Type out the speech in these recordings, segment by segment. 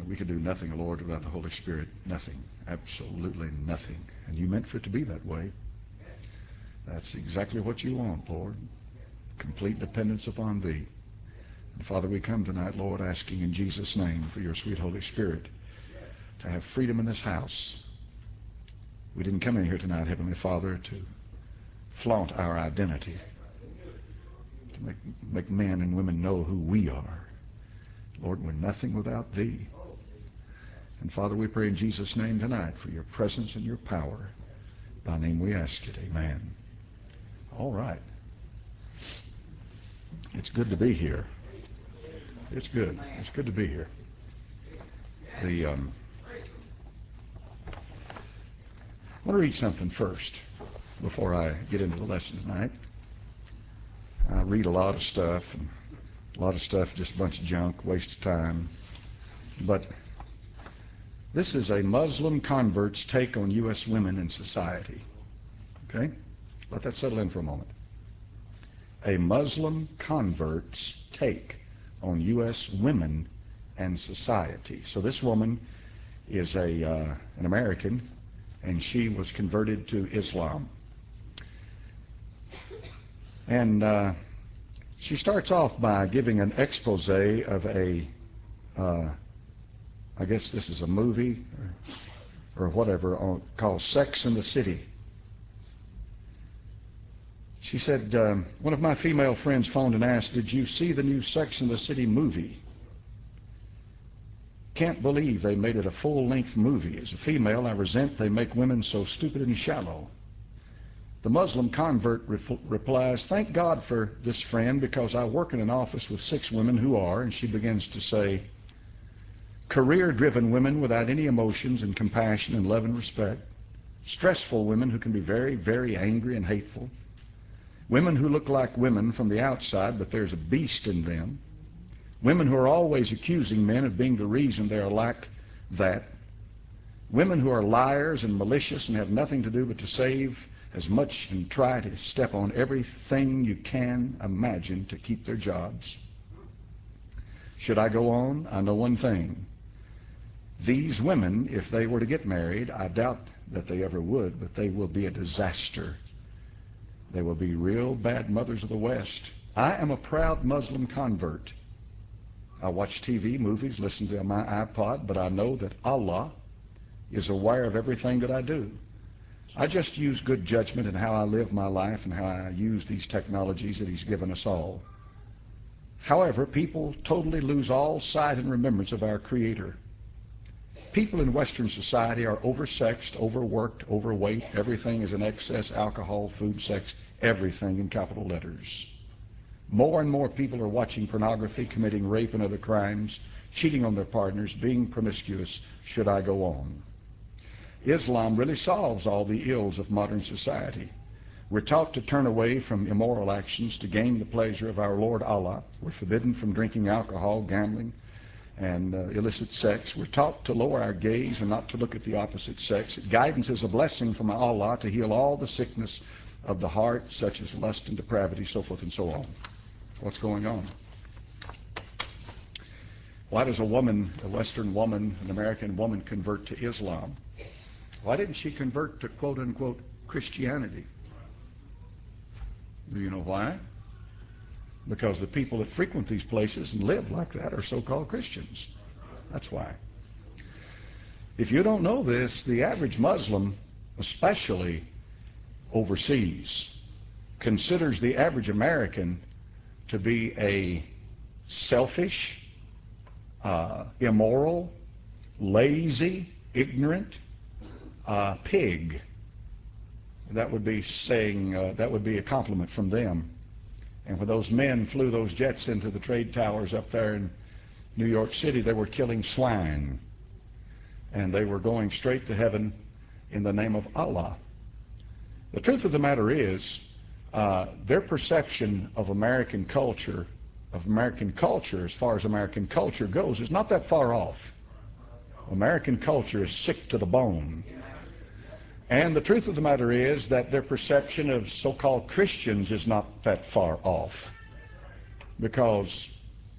We could do nothing, Lord, without the Holy Spirit. Nothing. Absolutely nothing. And you meant for it to be that way. That's exactly what you want, Lord. Complete dependence upon Thee. And Father, we come tonight, Lord, asking in Jesus' name for your sweet Holy Spirit to have freedom in this house. We didn't come in here tonight, Heavenly Father, to flaunt our identity, to make men and women know who we are. Lord, we're nothing without Thee. And Father, we pray in Jesus' name tonight for your presence and your power. By name we ask it. Amen. All right. It's good to be here. It's good. It's good to be here. I want to read something first before I get into the lesson tonight. I read a lot of stuff, and a lot of stuff just a bunch of junk, waste of time. But this is a Muslim convert's take on U.S. women in society. Okay? Let that settle in for a moment. A Muslim convert's take on U.S. women and society. So this woman is an American, and she was converted to Islam. And she starts off by giving an expose of I guess this is a movie or whatever, called Sex and the City. She said, one of my female friends phoned and asked, "Did you see the new Sex and the City movie? Can't believe they made it a full-length movie. As a female, I resent they make women so stupid and shallow." The Muslim convert replies, "Thank God for this friend, because I work in an office with 6 women who are," and she begins to say, "career-driven women without any emotions and compassion and love and respect, stressful women who can be very, very angry and hateful, women who look like women from the outside, but there's a beast in them, women who are always accusing men of being the reason they are like that, women who are liars and malicious and have nothing to do but to save as much and try to step on everything you can imagine to keep their jobs. Should I go on? I know one thing. These women, if they were to get married, I doubt that they ever would, but they will be a disaster. They will be real bad mothers of the West. I am a proud Muslim convert. I watch TV, movies, listen to my iPod, but I know that Allah is aware of everything that I do. I just use good judgment in how I live my life and how I use these technologies that He's given us all. However, people totally lose all sight and remembrance of our Creator. People in Western society are oversexed, overworked, overweight. Everything is in excess: alcohol, food, sex, everything in capital letters. More and more people are watching pornography, committing rape and other crimes, cheating on their partners, being promiscuous. Should I go on? Islam really solves all the ills of modern society. We're taught to turn away from immoral actions to gain the pleasure of our Lord Allah. We're forbidden from drinking alcohol, gambling, and illicit sex. We're taught to lower our gaze and not to look at the opposite sex. Guidance is a blessing from Allah to heal all the sickness of the heart, such as lust and depravity, so forth and so on. What's going on? Why does a woman, a Western woman, an American woman, convert to Islam? Why didn't she convert to quote-unquote Christianity? Do you know why? Because the people that frequent these places and live like that are so-called Christians. That's why. If you don't know this, the average Muslim, especially overseas, considers the average American to be a selfish, immoral, lazy, ignorant pig. That would be saying, that would be a compliment from them. And when those men flew those jets into the trade towers up there in New York City, they were killing swine. And they were going straight to heaven in the name of Allah. The truth of the matter is, their perception of American culture, as far as American culture goes, is not that far off. American culture is sick to the bone. And the truth of the matter is that their perception of so-called Christians is not that far off. Because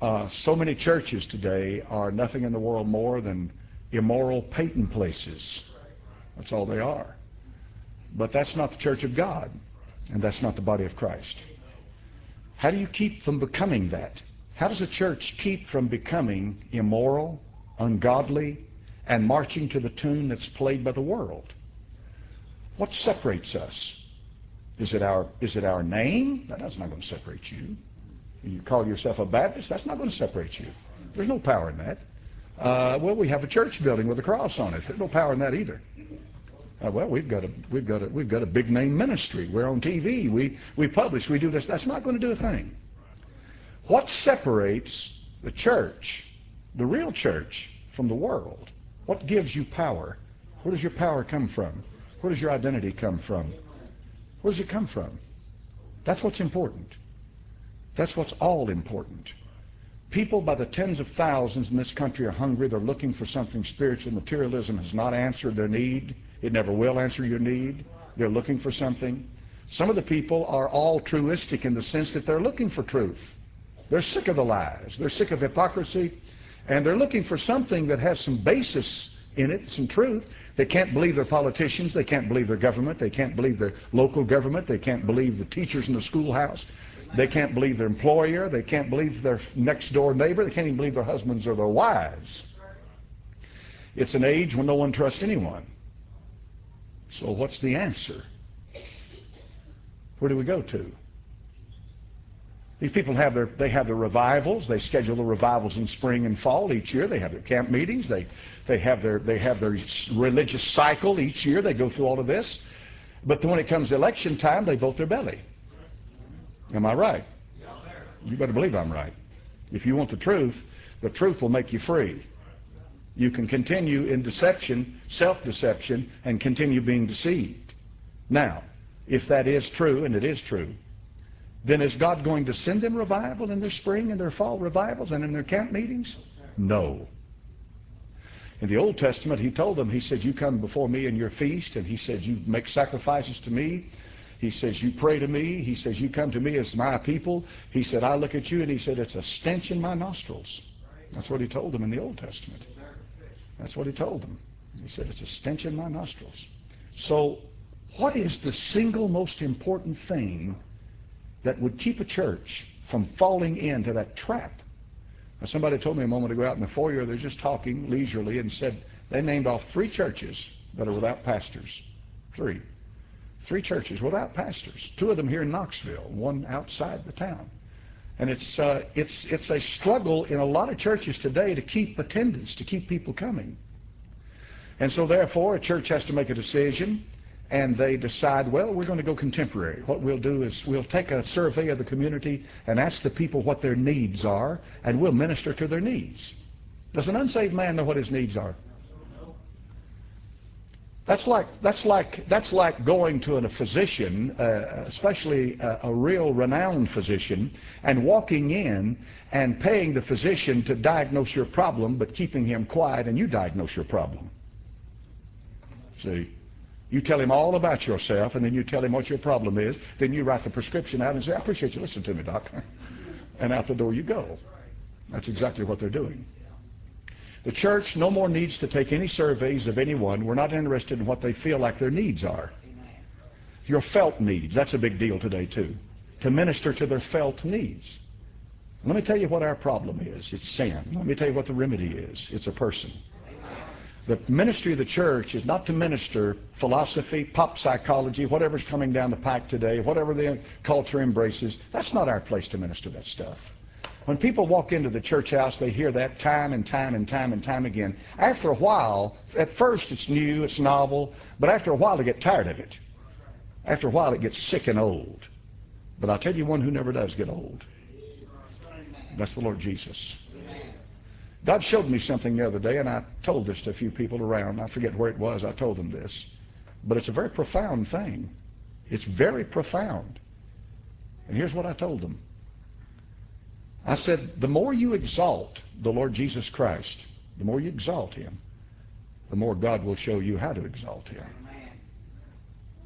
So many churches today are nothing in the world more than immoral pagan places. That's all they are. But that's not the church of God, and that's not the body of Christ. How do you keep from becoming that? How does a church keep from becoming immoral, ungodly, and marching to the tune that's played by the world? What separates us? Is it our name? That's not going to separate you. You call yourself a Baptist, that's not going to separate you. There's no power in that. Well, we have a church building with a cross on it. There's no power in that either. Well, we've got a big name ministry. We're on TV. We publish. We do this. That's not going to do a thing. What separates the church, the real church, from the world? What gives you power? Where does your power come from? Where does your identity come from? Where does it come from? That's what's important. That's what's all important. People by the tens of thousands in this country are hungry. They're looking for something spiritual. Materialism has not answered their need. It never will answer your need. They're looking for something. Some of the people are altruistic in the sense that they're looking for truth. They're sick of the lies. They're sick of hypocrisy. And they're looking for something that has some basis in it, some truth. They can't believe their politicians. They can't believe their government. They can't believe their local government. They can't believe the teachers in the schoolhouse. They can't believe their employer. They can't believe their next door neighbor. They can't even believe their husbands or their wives. It's an age when no one trusts anyone. So what's the answer? Where do we go to? These people have their revivals. They schedule the revivals in spring and fall each year. They have their camp meetings. They have their religious cycle each year. They go through all of this. But then when it comes to election time, they vote their belly. Am I right? You better believe I'm right. If you want the truth will make you free. You can continue in deception, self-deception, and continue being deceived. Now, if that is true, and it is true, then is God going to send them revival in their spring and their fall revivals and in their camp meetings? No. In the Old Testament, he told them, he said, you come before me in your feast, and he said, you make sacrifices to me. He says, you pray to me. He says, you come to me as my people. He said, I look at you, and he said, it's a stench in my nostrils. That's what he told them in the Old Testament. That's what he told them. He said, it's a stench in my nostrils. So what is the single most important thing that would keep a church from falling into that trap? Now, somebody told me a moment ago out in the foyer, they're just talking leisurely, and said they named off 3 churches that are without pastors. 3 churches without pastors. 2 of them here in Knoxville, 1 outside the town. And it's a struggle in a lot of churches today to keep attendance, to keep people coming. And so therefore a church has to make a decision, and they decide, well, we're going to go contemporary. What we'll do is we'll take a survey of the community and ask the people what their needs are, and we'll minister to their needs. Does an unsaved man know what his needs are? That's like going to a physician, especially a real renowned physician, and walking in and paying the physician to diagnose your problem, but keeping him quiet, and you diagnose your problem. See, you tell him all about yourself, and then you tell him what your problem is. Then you write the prescription out and say, I appreciate you listening to me, doc. And out the door you go. That's exactly what they're doing. The church no more needs to take any surveys of anyone. We're not interested in what they feel like their needs are. Your felt needs, that's a big deal today too. To minister to their felt needs. Let me tell you what our problem is. It's sin. Let me tell you what the remedy is. It's a person. The ministry of the church is not to minister philosophy, pop psychology, whatever's coming down the pike today, whatever the culture embraces. That's not our place to minister that stuff. When people walk into the church house, they hear that time and time and time and time again. After a while, at first it's new, it's novel, but after a while they get tired of it. After a while it gets sick and old. But I'll tell you one who never does get old. That's the Lord Jesus. God showed me something the other day, and I told this to a few people around. I forget where it was. I told them this. But it's a very profound thing. It's very profound. And here's what I told them. I said, the more you exalt the Lord Jesus Christ, the more you exalt him, the more God will show you how to exalt him.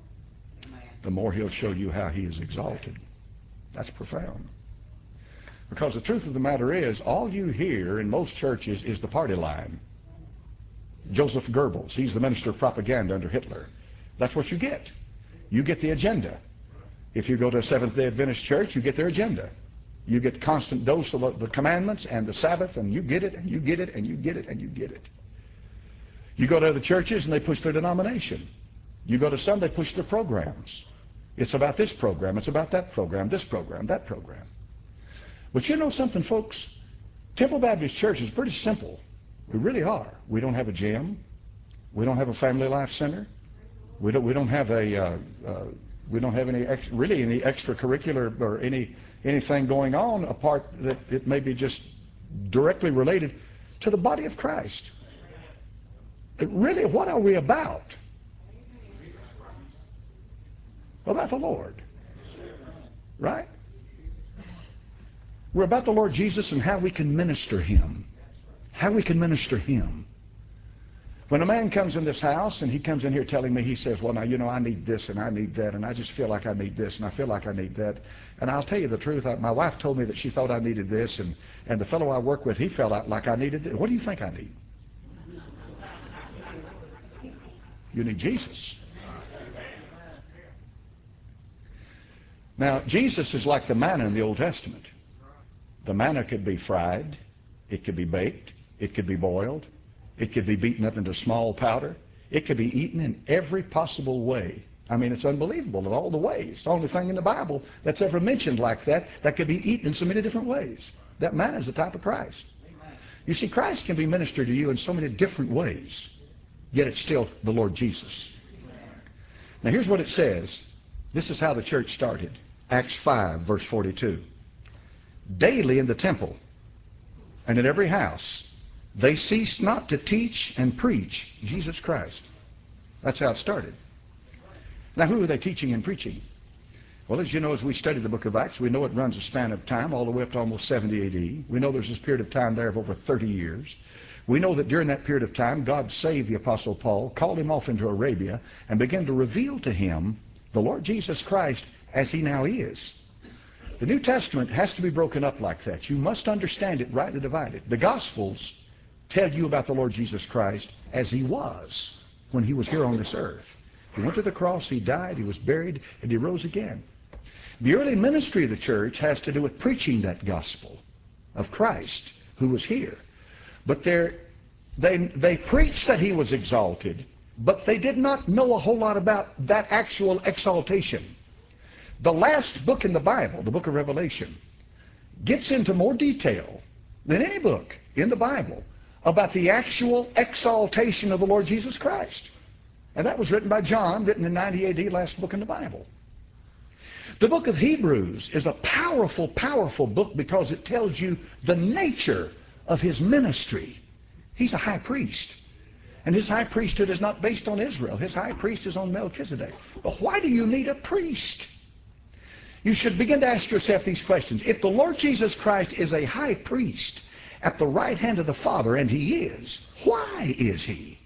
The more he'll show you how he is exalted. That's profound. Because the truth of the matter is, all you hear in most churches is the party line. Joseph Goebbels, he's the minister of propaganda under Hitler. That's what you get. You get the agenda. If you go to a Seventh-day Adventist church, you get their agenda. You get constant dose of the commandments and the Sabbath, and you get it, and you get it, and you get it, and you get it. You go to other churches, and they push their denomination. You go to some, they push their programs. It's about this program, it's about that program, this program, that program. But you know something, folks? Temple Baptist Church is pretty simple. We really are. We don't have a gym. We don't have a family life center. We don't have any extracurricular or anything going on apart that it may be just directly related to the body of Christ. Really, what are we about? About the Lord. Right? We're about the Lord Jesus and how we can minister Him. How we can minister Him. When a man comes in this house and he comes in here telling me, he says, well, now, you know, I need this and I need that, and I just feel like I need this and I feel like I need that. And I'll tell you the truth, my wife told me that she thought I needed this, and the fellow I work with, he felt like I needed it. What do you think I need? You need Jesus. Now, Jesus is like the manna in the Old Testament. The manna could be fried, it could be baked, it could be boiled, it could be beaten up into small powder, it could be eaten in every possible way. I mean, it's unbelievable in all the ways. It's the only thing in the Bible that's ever mentioned like that could be eaten in so many different ways. That manna is the type of Christ. You see, Christ can be ministered to you in so many different ways, yet it's still the Lord Jesus. Now here's what it says. This is how the church started. Acts 5, verse 42. Daily in the temple and in every house they ceased not to teach and preach Jesus Christ. That's how it started. Now who are they teaching and preaching? Well, as you know, as we study the book of Acts, we know it runs a span of time all the way up to almost 70 AD. We know there's this period of time there of over 30 years. We know that during that period of time, God saved the Apostle Paul, called him off into Arabia, and began to reveal to him the Lord Jesus Christ as he now is. The New Testament has to be broken up like that. You must understand it, rightly divided. The Gospels tell you about the Lord Jesus Christ as he was when he was here on this earth. He went to the cross, he died, he was buried, and he rose again. The early ministry of the church has to do with preaching that gospel of Christ who was here. But they preached that he was exalted, but they did not know a whole lot about that actual exaltation. The last book in the Bible, the book of Revelation, gets into more detail than any book in the Bible about the actual exaltation of the Lord Jesus Christ. And that was written by John, written in 90 AD, last book in the Bible. The book of Hebrews is a powerful, powerful book because it tells you the nature of his ministry. He's a high priest. And his high priesthood is not based on Israel. His high priest is on Melchizedek. But why do you need a priest? You should begin to ask yourself these questions. If the Lord Jesus Christ is a high priest at the right hand of the Father, and he is, why is he?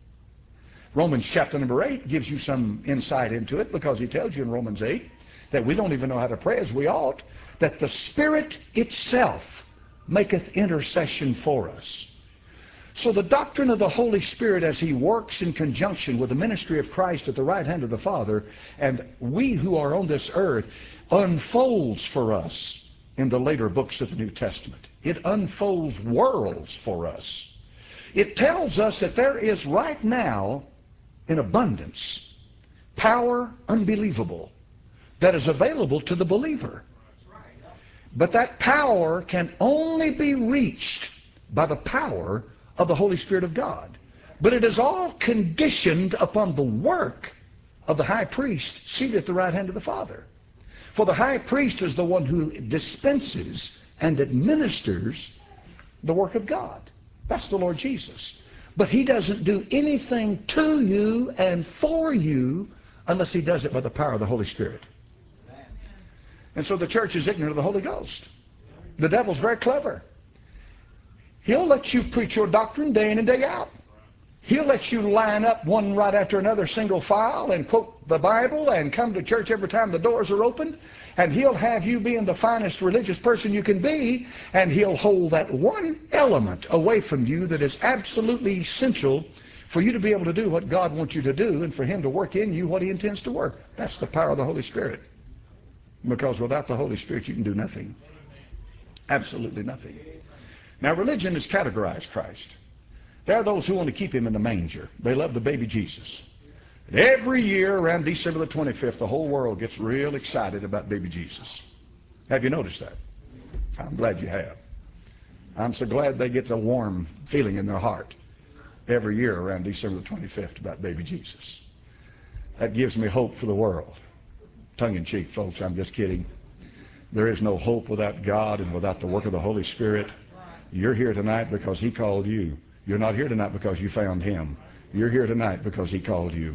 Romans chapter number 8 gives you some insight into it, because he tells you in Romans 8 that we don't even know how to pray as we ought, that the Spirit itself maketh intercession for us. So the doctrine of the Holy Spirit, as he works in conjunction with the ministry of Christ at the right hand of the Father, and we who are on this earth, unfolds for us in the later books of the New Testament. It unfolds worlds for us. It tells us that there is right now in abundance power unbelievable that is available to the believer. But that power can only be reached by the power of the Holy Spirit of God. But it is all conditioned upon the work of the high priest seated at the right hand of the Father. For the high priest is the one who dispenses and administers the work of God. That's the Lord Jesus. But he doesn't do anything to you and for you unless he does it by the power of the Holy Spirit. And so the church is ignorant of the Holy Ghost. The devil's very clever. He'll let you preach your doctrine day in and day out. He'll let you line up one right after another, single file, and quote the Bible and come to church every time the doors are open. And he'll have you being the finest religious person you can be, and he'll hold that one element away from you that is absolutely essential for you to be able to do what God wants you to do and for him to work in you what he intends to work. That's the power of the Holy Spirit. Because without the Holy Spirit you can do nothing. Absolutely nothing. Now religion has categorized Christ. There are those who want to keep him in the manger. They love the baby Jesus. And every year around December the 25th, the whole world gets real excited about baby Jesus. Have you noticed that? I'm glad you have. I'm so glad they get a warm feeling in their heart every year around December the 25th about baby Jesus. That gives me hope for the world. Tongue-in-cheek, folks, I'm just kidding. There is no hope without God and without the work of the Holy Spirit. You're here tonight because he called you. You're not here tonight because you found him. You're here tonight because he called you.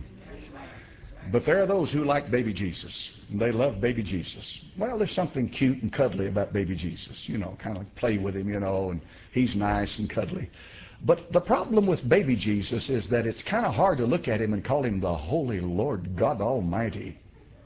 But there are those who like baby Jesus. And they love baby Jesus. Well, there's something cute and cuddly about baby Jesus. You know, kind of like play with him, you know, and he's nice and cuddly. But the problem with baby Jesus is that it's kind of hard to look at him and call him the Holy Lord God Almighty.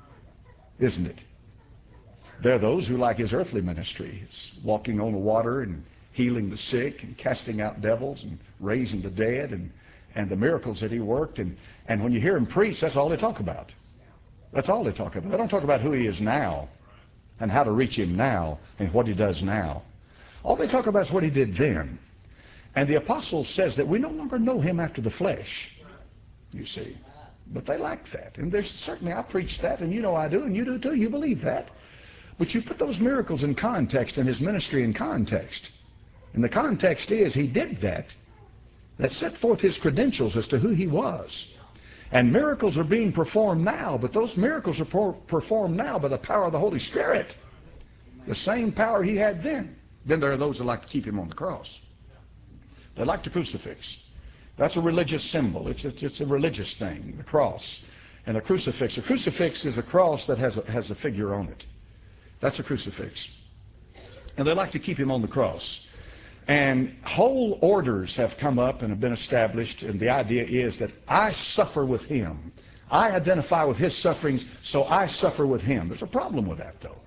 Isn't it? There are those who like his earthly ministry. It's walking on the water and healing the sick and casting out devils and raising the dead and the miracles that he worked. And when you hear him preach, that's all they talk about. That's all they talk about. They don't talk about who he is now and how to reach him now and what he does now. All they talk about is what he did then. And the apostle says that we no longer know him after the flesh, you see. But they like that. And there's certainly, I preach that, and you know I do, and you do too. You believe that. But you put those miracles in context and his ministry in context. And the context is he did that. That set forth his credentials as to who he was. And miracles are being performed now, but those miracles are performed now by the power of the Holy Spirit. The same power he had then. Then there are those that like to keep him on the cross. They like the crucifix. That's a religious symbol. It's a religious thing, the cross. And a crucifix. A crucifix is a cross that has a figure on it. That's a crucifix. And they like to keep him on the cross. And whole orders have come up and have been established, and the idea is that I suffer with him. I identify with his sufferings, so I suffer with him. There's a problem with that, though.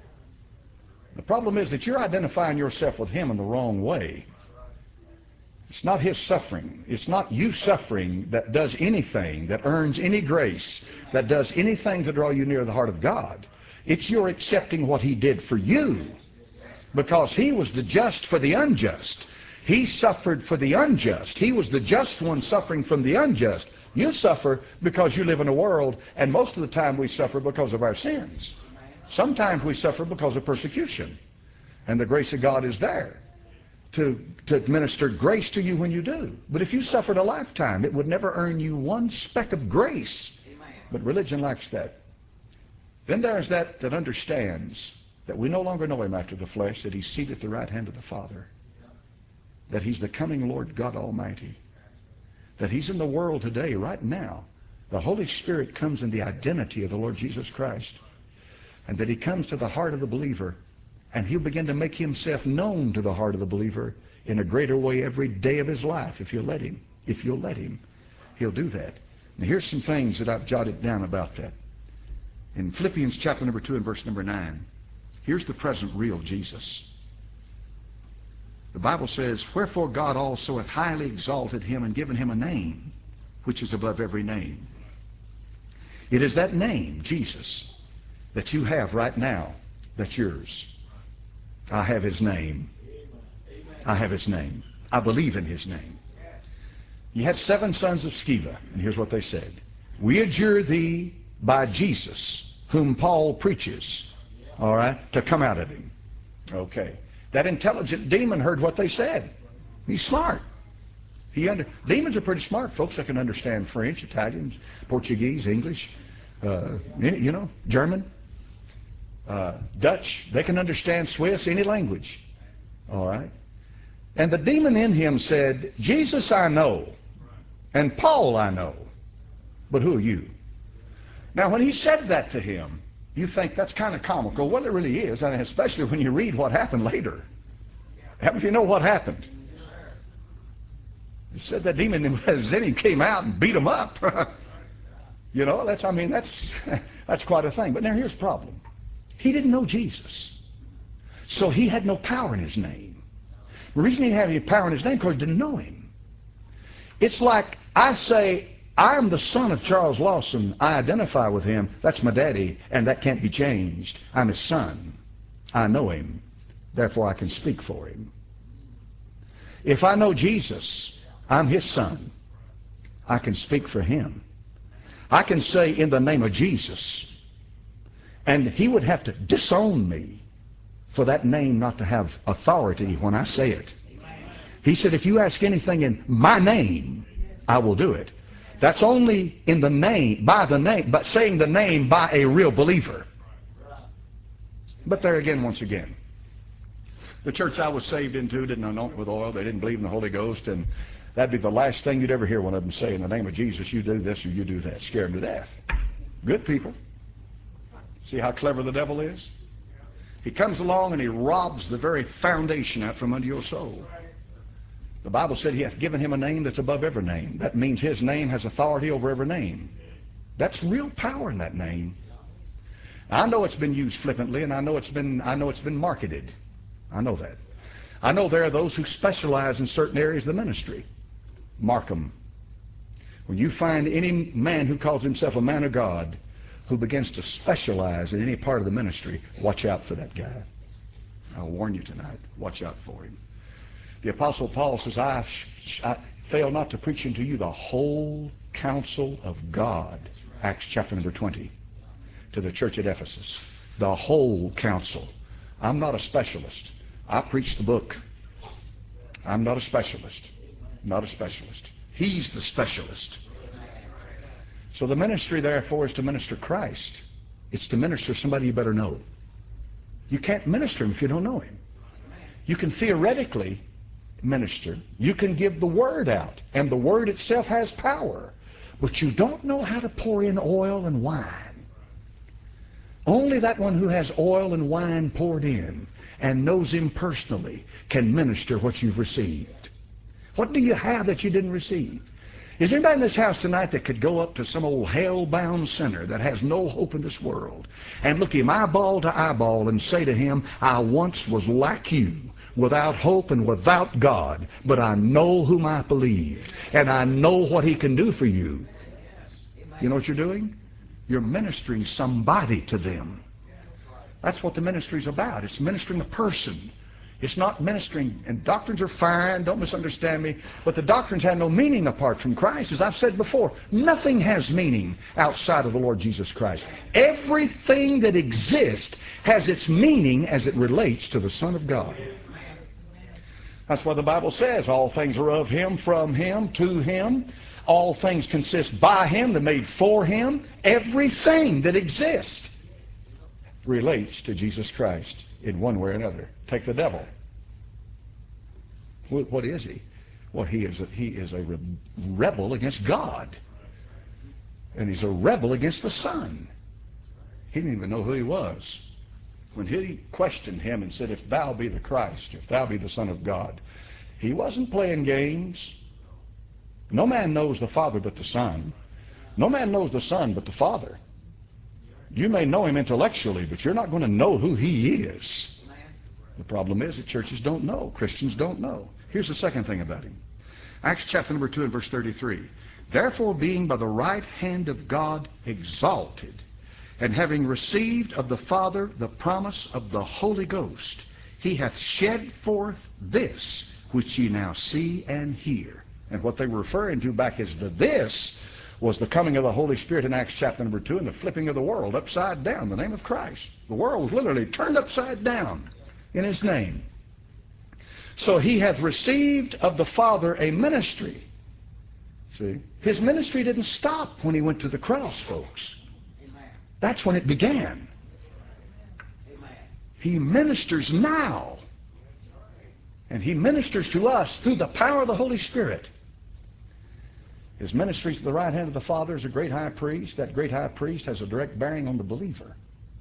The problem is that you're identifying yourself with him in the wrong way. It's not his suffering. It's not you suffering that does anything, that earns any grace, that does anything to draw you near the heart of God. It's your accepting what he did for you. Because he was the just for the unjust. He suffered for the unjust. He was the just one suffering from the unjust. You suffer because you live in a world, and most of the time we suffer because of our sins. Sometimes we suffer because of persecution. And the grace of God is there to administer grace to you when you do. But if you suffered a lifetime, it would never earn you one speck of grace. But religion likes that. Then there's that understands that we no longer know him after the flesh, that he's seated at the right hand of the Father, that he's the coming Lord God Almighty, that he's in the world today, right now. The Holy Spirit comes in the identity of the Lord Jesus Christ, and that he comes to the heart of the believer, and he'll begin to make himself known to the heart of the believer in a greater way every day of his life, if you'll let him. If you'll let him, he'll do that. Now here's some things that I've jotted down about that. In Philippians chapter number 2 and verse number 9, here's the present real Jesus. The Bible says, wherefore God also hath highly exalted him and given him a name which is above every name. It is that name, Jesus, that you have right now, that's yours. I have his name. I have his name. I believe in his name. You had 7 sons of Sceva, and here's what they said. We adjure thee by Jesus, whom Paul preaches, all right, to come out of him. Okay. That intelligent demon heard what they said. He's smart. Demons are pretty smart, folks. They can understand French, Italian, Portuguese, English, German, Dutch. They can understand Swiss, any language. All right. And the demon in him said, Jesus I know, and Paul I know, but who are you? Now, when he said that to him, you think that's kind of comical. Well, it really is, and especially when you read what happened later. How many of you know what happened? It said that demon in him came out and beat him up. You know, that's quite a thing. But now here's the problem. He didn't know Jesus. So he had no power in his name. The reason he didn't have any power in his name because he didn't know him. It's like I say, I'm the son of Charles Lawson. I identify with him. That's my daddy, and that can't be changed. I'm his son. I know him. Therefore, I can speak for him. If I know Jesus, I'm his son. I can speak for him. I can say in the name of Jesus, and he would have to disown me for that name not to have authority when I say it. He said, if you ask anything in my name, I will do it. That's only in the name, by the name, but saying the name by a real believer. But there again, once again, the church I was saved into didn't anoint with oil. They didn't believe in the Holy Ghost, and that'd be the last thing you'd ever hear one of them say, in the name of Jesus, you do this or you do that. Scare them to death. Good people. See how clever the devil is? He comes along and he robs the very foundation out from under your soul. The Bible said he hath given him a name that's above every name. That means his name has authority over every name. That's real power in that name. I know it's been used flippantly, and I know it's been marketed. I know that. I know there are those who specialize in certain areas of the ministry. Mark them. When you find any man who calls himself a man of God who begins to specialize in any part of the ministry, watch out for that guy. I'll warn you tonight. Watch out for him. The Apostle Paul says, I fail not to preach unto you the whole counsel of God. Acts chapter number 20. To the church at Ephesus. The whole counsel. I'm not a specialist. I preach the book. I'm not a specialist. Not a specialist. He's the specialist. So the ministry, therefore, is to minister Christ. It's to minister somebody you better know. You can't minister him if you don't know him. You can theoretically minister. You can give the word out, and the word itself has power. But you don't know how to pour in oil and wine. Only that one who has oil and wine poured in and knows him personally can minister what you've received. What do you have that you didn't receive? Is there anybody in this house tonight that could go up to some old hell-bound sinner that has no hope in this world and look him eyeball to eyeball and say to him, I once was like you, without hope and without God, but I know whom I believed, and I know what he can do for you? You know what you're doing? You're ministering somebody to them. That's what the ministry's about. It's ministering a person. It's not ministering, and doctrines are fine, don't misunderstand me, but the doctrines have no meaning apart from Christ. As I've said before, nothing has meaning outside of the Lord Jesus Christ. Everything that exists has its meaning as it relates to the Son of God. That's why the Bible says all things are of him, from him, to him. All things consist by him, they're made for him. Everything that exists relates to Jesus Christ in one way or another. Take the devil. What is he? Well, he is a rebel against God. And he's a rebel against the Son. He didn't even know who he was. When he questioned him and said, if thou be the Christ, if thou be the Son of God, he wasn't playing games. No man knows the Father but the Son. No man knows the Son but the Father. You may know him intellectually, but you're not going to know who he is. The problem is that churches don't know. Christians don't know. Here's the second thing about him. Acts chapter number 2 and verse 33. Therefore, being by the right hand of God exalted, and having received of the Father the promise of the Holy Ghost, he hath shed forth this which ye now see and hear. And what they were referring to back as the this was the coming of the Holy Spirit in Acts chapter number 2 and the flipping of the world upside down, the name of Christ. The world was literally turned upside down in his name. So he hath received of the Father a ministry. See? His ministry didn't stop when he went to the cross, folks. That's when it began. He ministers now. And he ministers to us through the power of the Holy Spirit. His ministry to the right hand of the Father is a great high priest. That great high priest has a direct bearing on the believer.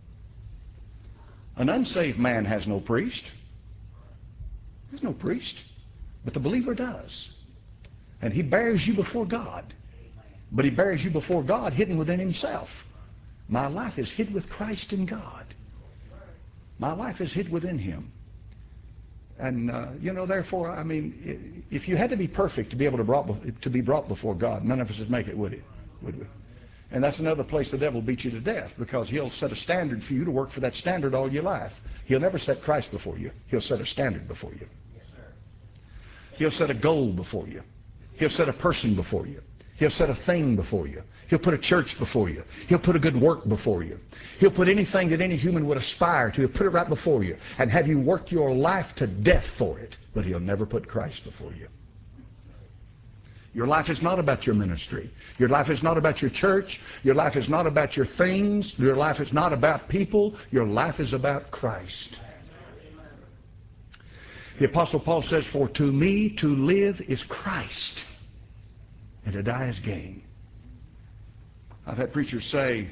An unsaved man has no priest. There's no priest. But the believer does. And he bears you before God. But he bears you before God hidden within himself. My life is hid with Christ in God. My life is hid within him. And, therefore, I mean, if you had to be perfect to be able to be brought before God, none of us would make it, would it? Would we? And that's another place the devil beat you to death, because he'll set a standard for you to work for that standard all your life. He'll never set Christ before you. He'll set a standard before you. He'll set a goal before you. He'll set a person before you. He'll set a thing before you. He'll put a church before you. He'll put a good work before you. He'll put anything that any human would aspire to. He'll put it right before you and have you work your life to death for it. But he'll never put Christ before you. Your life is not about your ministry. Your life is not about your church. Your life is not about your things. Your life is not about people. Your life is about Christ. The Apostle Paul says, "For to me to live is Christ, and to die is gain." I've had preachers say,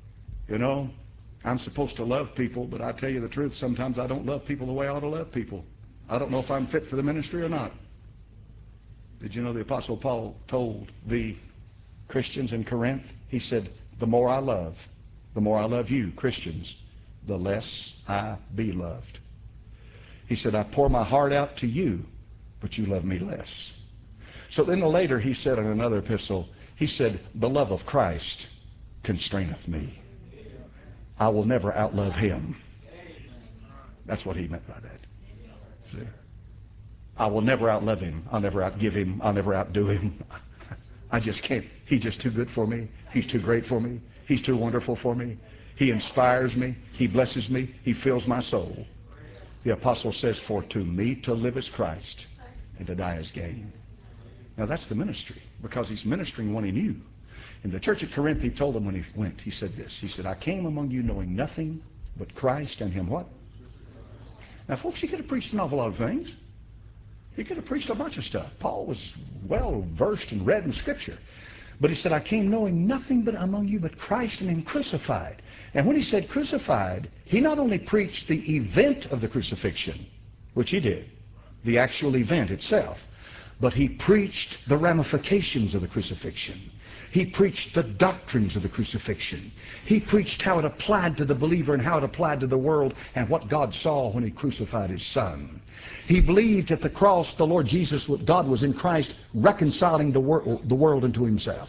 I'm supposed to love people, but I tell you the truth, sometimes I don't love people the way I ought to love people. I don't know if I'm fit for the ministry or not. Did you know the Apostle Paul told the Christians in Corinth? He said, the more I love you, Christians, the less I be loved. He said, I pour my heart out to you, but you love me less. So then later he said in another epistle, he said, the love of Christ constraineth me. I will never outlove him. That's what he meant by that. See? I will never outlove him. I'll never outgive him. I'll never outdo him. I just can't. He's just too good for me. He's too great for me. He's too wonderful for me. He inspires me. He blesses me. He fills my soul. The apostle says, for to me to live is Christ, and to die is gain. Now that's the ministry, because he's ministering one he knew. In the church at Corinth, he told them when he went, he said this. He said, I came among you knowing nothing but Christ and him what? Now, folks, he could have preached an awful lot of things. He could have preached a bunch of stuff. Paul was well versed and read in Scripture. But he said, I came knowing nothing but among you but Christ and him crucified. And when he said crucified, he not only preached the event of the crucifixion, which he did, the actual event itself, but he preached the ramifications of the crucifixion. He preached the doctrines of the crucifixion. He preached how it applied to the believer and how it applied to the world and what God saw when he crucified his Son. He believed at the cross the Lord Jesus, God was in Christ reconciling the world unto himself.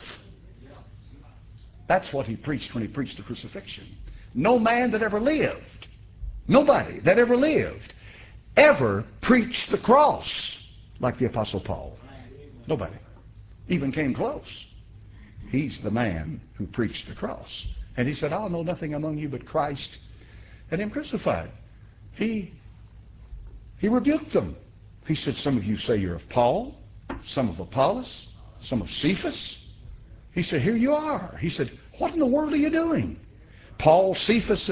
That's what he preached when he preached the crucifixion. No man that ever lived, nobody that ever lived, ever preached the cross like the Apostle Paul. Nobody even came close. He's the man who preached the cross. And he said, I'll know nothing among you but Christ and him crucified. He rebuked them. He said, some of you say you're of Paul, some of Apollos, some of Cephas. He said, here you are. He said, what in the world are you doing? Paul, Cephas,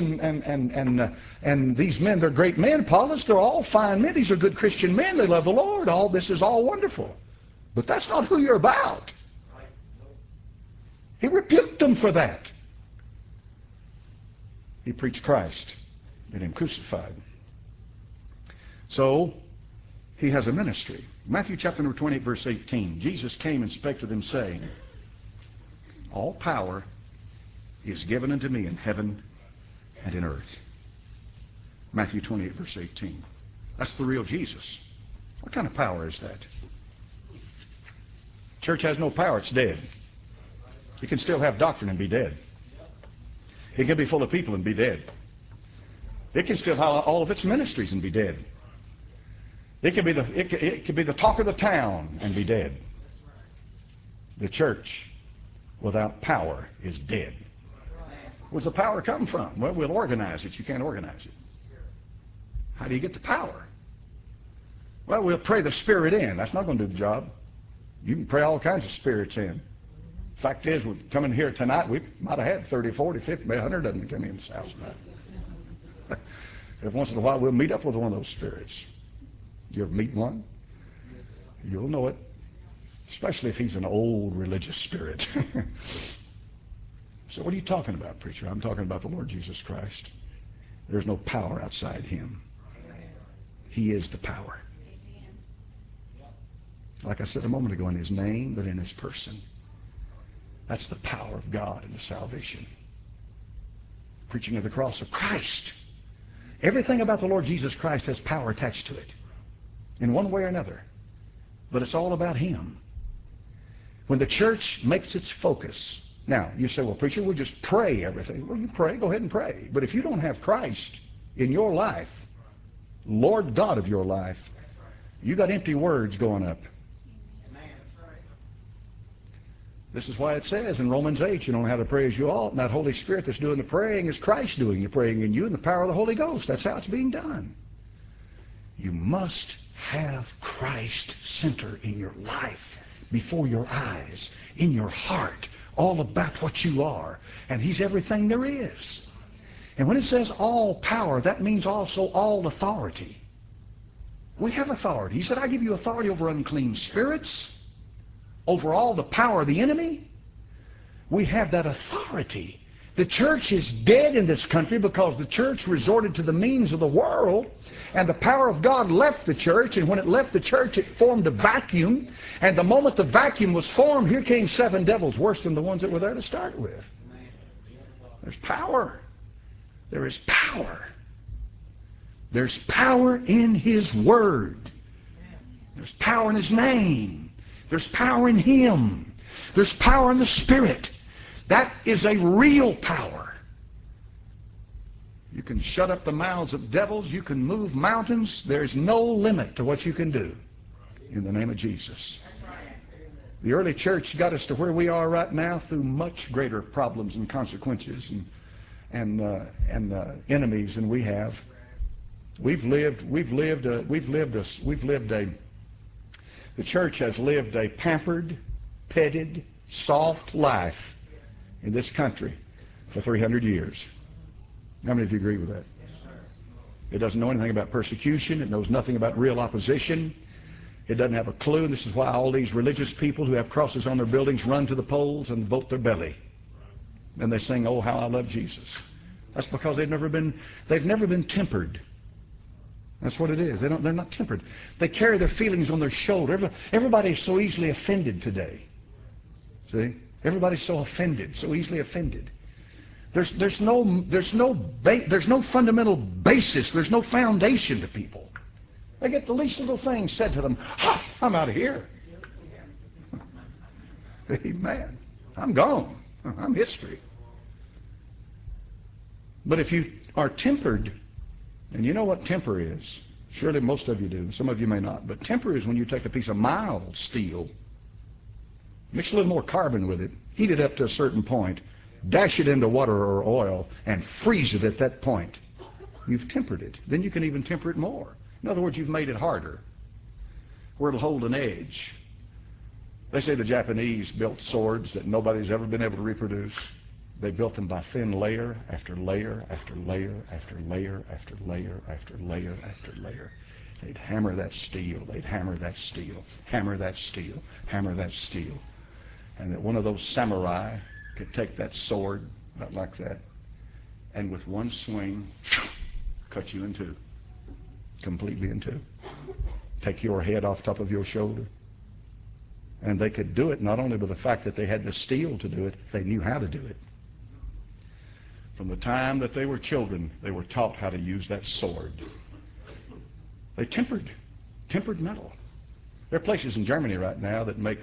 and these men, they're great men. Apollos, they're all fine men. These are good Christian men. They love the Lord. All this is all wonderful. But that's not who you're about. He rebuked them for that. He preached Christ and him crucified. So, he has a ministry. Matthew chapter number 28, verse 18. Jesus came and spake to them, saying, all power is given unto me in heaven and in earth. Matthew 28, verse 18. That's the real Jesus. What kind of power is that? Church has no power. It's dead. You can still have doctrine and be dead. It can be full of people and be dead. It can still have all of its ministries and be dead. It could be the talk of the town and be dead. The church without power is dead. Where's the power come from? Well, we'll organize it. You can't organize it. How do you get the power? Well, we'll pray the Spirit in. That's not going to do the job. You can pray all kinds of spirits in. Fact is, we're coming here tonight, we might have had 30, 40, 50, 100 of them come in this house tonight. Every once in a while, we'll meet up with one of those spirits. You ever meet one? You'll know it. Especially if he's an old religious spirit. So what are you talking about, preacher? I'm talking about the Lord Jesus Christ. There's no power outside him. He is the power. Like I said a moment ago, in His name, but in His person. That's the power of God in the salvation. Preaching of the cross of Christ. Everything about the Lord Jesus Christ has power attached to it, in one way or another. But it's all about Him. When the church makes its focus. Now, you say, well, preacher, we'll just pray everything. Well, you pray, go ahead and pray. But if you don't have Christ in your life, Lord God of your life, you got empty words going up. This is why it says in Romans 8, you don't know how to pray as you ought. And that Holy Spirit that's doing the praying is Christ doing the praying in you in the power of the Holy Ghost. That's how it's being done. You must have Christ center in your life, before your eyes, in your heart, all about what you are. And He's everything there is. And when it says all power, that means also all authority. We have authority. He said, I give you authority over unclean spirits, over all the power of the enemy. We have that authority. The church is dead in this country because the church resorted to the means of the world, and the power of God left the church, and when it left the church, it formed a vacuum, and the moment the vacuum was formed, here came 7 devils, worse than the ones that were there to start with. There's power. There is power. There's power in His Word. There's power in His name. There's power in Him. There's power in the Spirit. That is a real power. You can shut up the mouths of devils. You can move mountains. There's no limit to what you can do in the name of Jesus. The early church got us to where we are right now through much greater problems and consequences and enemies than we have. The church has lived a pampered, petted, soft life in this country for 300 years. How many of you agree with that? It doesn't know anything about persecution. It knows nothing about real opposition. It doesn't have a clue. And this is why all these religious people who have crosses on their buildings run to the polls and vote their belly. And they sing, oh, how I love Jesus. That's because they've never been tempered. That's what it is. They're not tempered. They carry their feelings on their shoulder. Everybody's so easily offended today. See? Everybody's so offended, so easily offended. There's no fundamental basis. There's no foundation to people. They get the least little thing said to them. Ha! I'm out of here. Amen. I'm gone. I'm history. But if you are tempered, and you know what temper is. Surely most of you do. Some of you may not. But temper is when you take a piece of mild steel, mix a little more carbon with it, heat it up to a certain point, dash it into water or oil, and freeze it at that point. You've tempered it. Then you can even temper it more. In other words, you've made it harder, where it'll hold an edge. They say the Japanese built swords that nobody's ever been able to reproduce. They built them by thin layer after layer after layer after layer after layer after layer after layer. They'd hammer that steel. They'd hammer that steel. Hammer that steel. Hammer that steel. And that one of those samurai could take that sword, not like that, and with one swing, cut you in two. Completely in two. Take your head off top of your shoulder. And they could do it not only by the fact that they had the steel to do it, they knew how to do it. From the time that they were children, they were taught how to use that sword. They tempered metal. There are places in Germany right now that make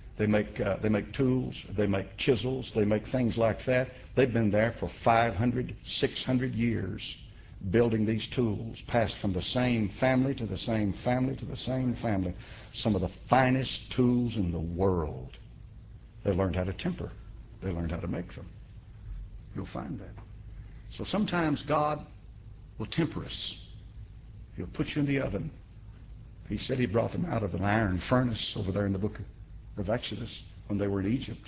tools, they make chisels, they make things like that. They've been there for 500, 600 years building these tools, passed from the same family to the same family to the same family. Some of the finest tools in the world. They learned how to temper. They learned how to make them. You'll find that. So sometimes God will temper us. He'll put you in the oven. He said He brought them out of an iron furnace over there in the book of Exodus when they were in Egypt.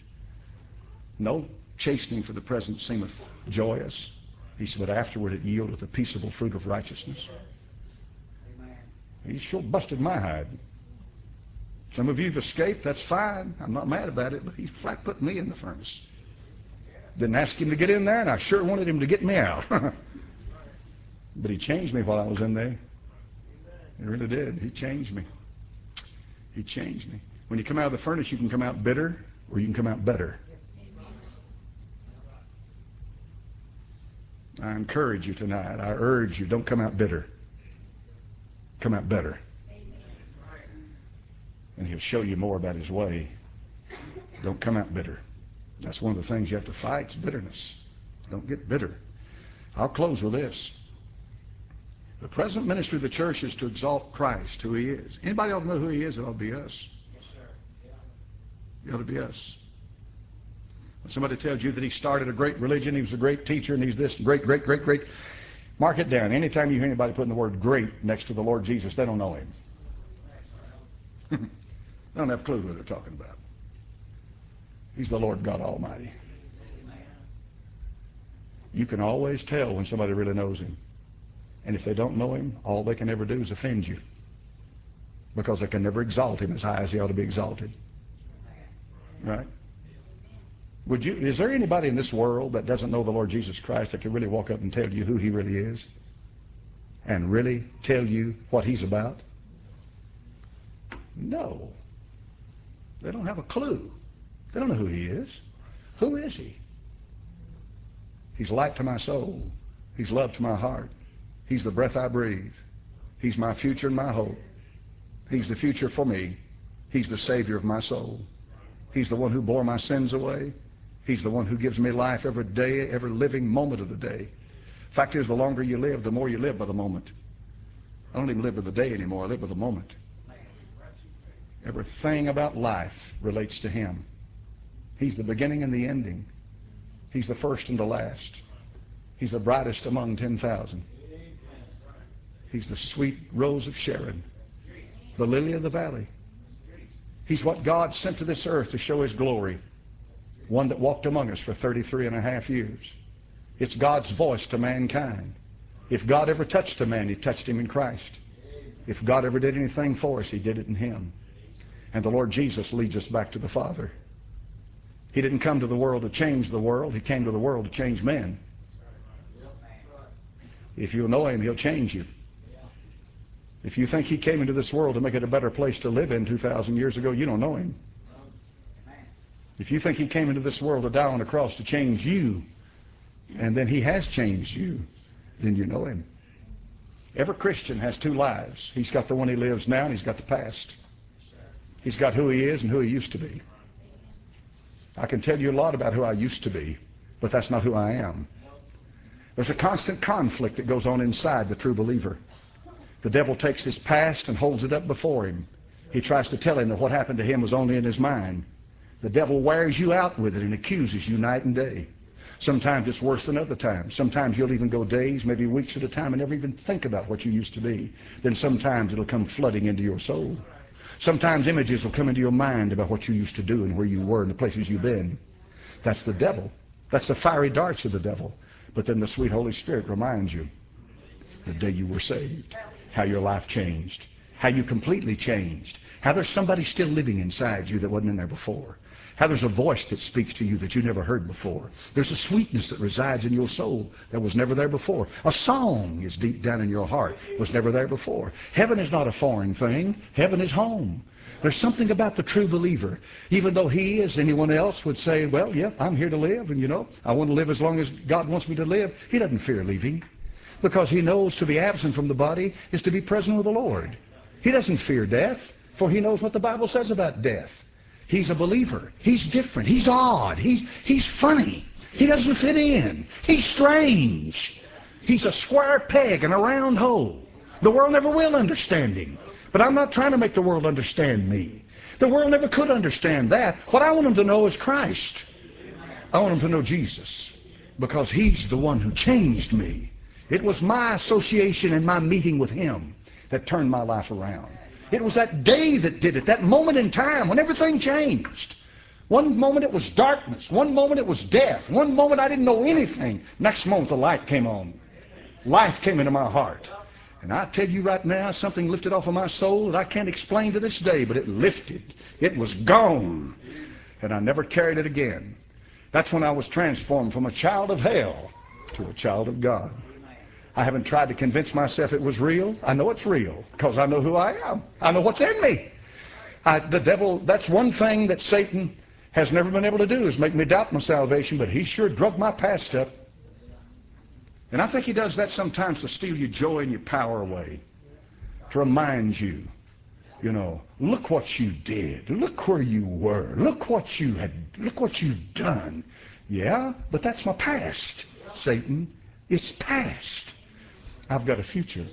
No chastening for the present seemeth joyous. He said, but afterward it yieldeth the peaceable fruit of righteousness. Amen. He sure busted my hide. Some of you have escaped, that's fine. I'm not mad about it, but He flat put me in the furnace. Didn't ask Him to get in there, and I sure wanted Him to get me out. But He changed me while I was in there. He really did. He changed me. He changed me. When you come out of the furnace, you can come out bitter or you can come out better. I encourage you tonight. I urge you, don't come out bitter. Come out better. And He'll show you more about His way. Don't come out bitter. That's one of the things you have to fight, is bitterness. Don't get bitter. I'll close with this. The present ministry of the church is to exalt Christ, who He is. Anybody ought to know who He is? It ought to be us. It ought to be us. When somebody tells you that he started a great religion, he was a great teacher, and he's this great, mark it down. Anytime you hear anybody putting the word great next to the Lord Jesus, they don't know Him. They don't have a clue who they're talking about. He's the Lord God Almighty. You can always tell when somebody really knows Him. And if they don't know Him, all they can ever do is offend you. Because they can never exalt Him as high as He ought to be exalted. Right? Is there anybody in this world that doesn't know the Lord Jesus Christ that can really walk up and tell you who He really is? And really tell you what He's about? No. They don't have a clue. They don't know who He is. Who is He? He's light to my soul. He's love to my heart. He's the breath I breathe. He's my future and my hope. He's the future for me. He's the Savior of my soul. He's the one who bore my sins away. He's the one who gives me life every day, every living moment of the day. Fact is, the longer you live, the more you live by the moment. I don't even live by the day anymore. I live by the moment. Everything about life relates to Him. He's the beginning and the ending. He's the first and the last. He's the brightest among 10,000. He's the sweet rose of Sharon, the lily of the valley. He's what God sent to this earth to show His glory. One that walked among us for 33 and a half years. It's God's voice to mankind. If God ever touched a man, He touched him in Christ. If God ever did anything for us, He did it in Him. And the Lord Jesus leads us back to the Father. He didn't come to the world to change the world. He came to the world to change men. If you'll know Him, He'll change you. If you think He came into this world to make it a better place to live in 2,000 years ago, you don't know Him. If you think He came into this world to die on a cross to change you, and then He has changed you, then you know Him. Every Christian has two lives. He's got the one he lives now, and he's got the past. He's got who he is and who he used to be. I can tell you a lot about who I used to be, but that's not who I am. There's a constant conflict that goes on inside the true believer. The devil takes his past and holds it up before him. He tries to tell him that what happened to him was only in his mind. The devil wears you out with it and accuses you night and day. Sometimes it's worse than other times. Sometimes you'll even go days, maybe weeks at a time, and never even think about what you used to be. Then sometimes it'll come flooding into your soul. Sometimes images will come into your mind about what you used to do and where you were and the places you've been. That's the devil. That's the fiery darts of the devil. But then the sweet Holy Spirit reminds you the day you were saved, how your life changed, how you completely changed, how there's somebody still living inside you that wasn't in there before, how there's a voice that speaks to you that you never heard before. There's a sweetness that resides in your soul that was never there before. A song is deep down in your heart, was never there before. Heaven is not a foreign thing. Heaven is home. There's something about the true believer. Even though he, as anyone else, would say, well, yeah, I'm here to live, and I want to live as long as God wants me to live. He doesn't fear leaving, because he knows to be absent from the body is to be present with the Lord. He doesn't fear death, for he knows what the Bible says about death. He's a believer. He's different. He's odd. He's funny. He doesn't fit in. He's strange. He's a square peg in a round hole. The world never will understand him. But I'm not trying to make the world understand me. The world never could understand that. What I want them to know is Christ. I want them to know Jesus, because he's the one who changed me. It was my association and my meeting with him that turned my life around. It was that day that did it, that moment in time when everything changed. One moment it was darkness. One moment it was death. One moment I didn't know anything. Next moment the light came on. Life came into my heart. And I tell you right now, something lifted off of my soul that I can't explain to this day, but it lifted. It was gone. And I never carried it again. That's when I was transformed from a child of hell to a child of God. I haven't tried to convince myself it was real. I know it's real because I know who I am. I know what's in me. The devil, that's one thing that Satan has never been able to do, is make me doubt my salvation, but he sure drug my past up. And I think he does that sometimes to steal your joy and your power away, to remind you, you know, look what you did, look where you were, look what you've done. Yeah, but that's my past, Satan. It's past. I've got a future,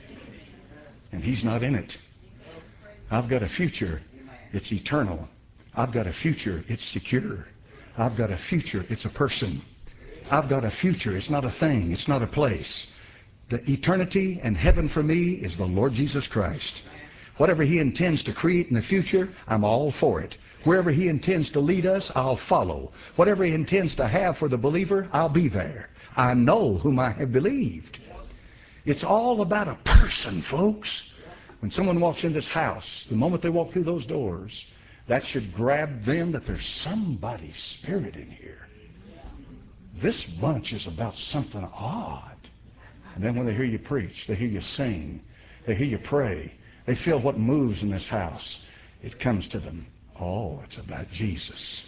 and he's not in it. I've got a future. It's eternal. I've got a future. It's secure. I've got a future. It's a person. I've got a future. It's not a thing. It's not a place. The eternity and heaven for me is the Lord Jesus Christ. Whatever he intends to create in the future, I'm all for it. Wherever he intends to lead us, I'll follow. Whatever he intends to have for the believer, I'll be there. I know whom I have believed. It's all about a person, folks. When someone walks in this house, the moment they walk through those doors, that should grab them that there's somebody's spirit in here. This bunch is about something odd. And then when they hear you preach, they hear you sing, they hear you pray, they feel what moves in this house, it comes to them. Oh, it's about Jesus.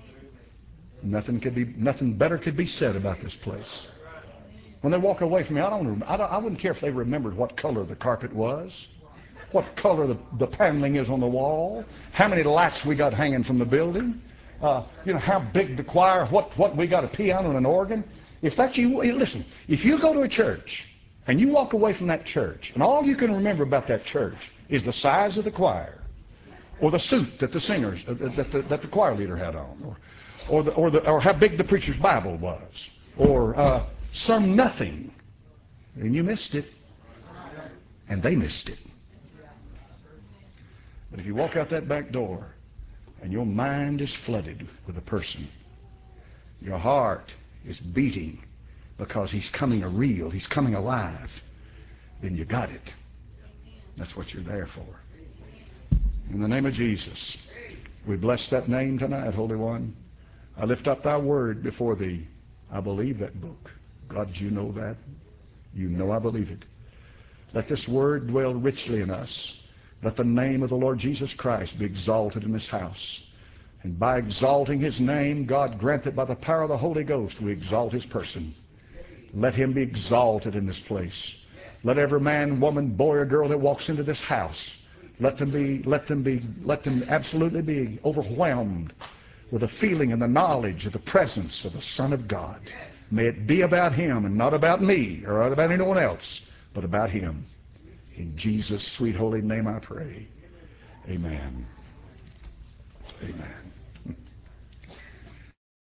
Nothing better could be said about this place. When they walk away from me, I wouldn't care if they remembered what color the carpet was, what color the paneling is on the wall, how many lights we got hanging from the building, you know, how big the choir, what we got, a piano and an organ. If that's you, listen, if you go to a church and you walk away from that church and all you can remember about that church is the size of the choir, or the suit that the singers, that the choir leader had on, or how big the preacher's Bible was, or some nothing, then you missed it, and they missed it. But if you walk out that back door and your mind is flooded with a person, your heart is beating because he's coming real, he's coming alive, then you got it. That's what you're there for. In the name of Jesus, we bless that name tonight, Holy One. I lift up thy word before thee. I believe that book. God, you know that. You know I believe it. Let this word dwell richly in us. Let the name of the Lord Jesus Christ be exalted in this house. And by exalting his name, God grant that by the power of the Holy Ghost we exalt his person. Let him be exalted in this place. Let every man, woman, boy, or girl that walks into this house, let them absolutely be overwhelmed with the feeling and the knowledge of the presence of the Son of God. May it be about him and not about me or about anyone else, but about him. In Jesus' sweet holy name I pray. Amen. Amen.